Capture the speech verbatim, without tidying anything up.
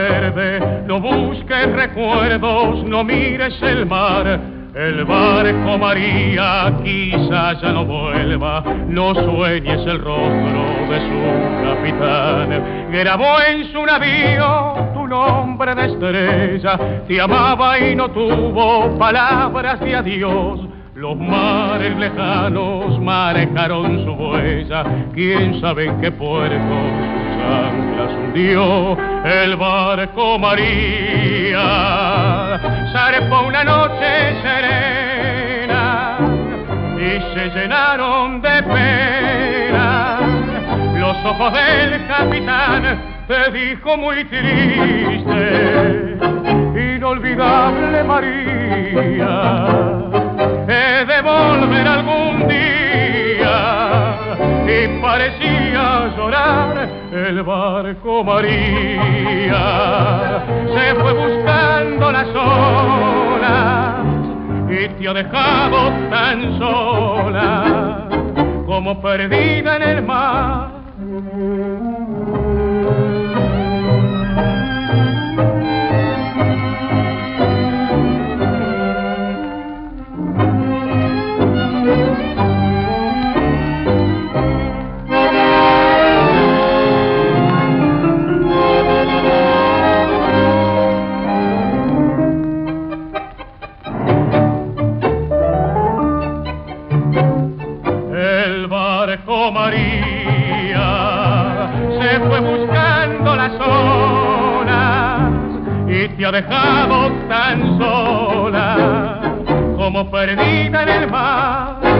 verde, no busques recuerdos, no mires el mar. El barco María quizás ya no vuelva, no sueñes el rostro de su capitán. Grabó en su navío tu nombre de estrella, te amaba y no tuvo palabras de adiós. Los mares lejanos marcaron su huella, quién sabe en qué puerto sus anclas hundió el barco María. Zarpó una noche serena y se llenaron de pena los ojos del capitán. Te dijo muy triste, inolvidable María, he de volver algún día, y parecía llorar el barco María. Se fue buscando las olas y te ha dejado tan sola como perdida en el mar. María se fue buscando las olas y te ha dejado tan sola como perdida en el mar.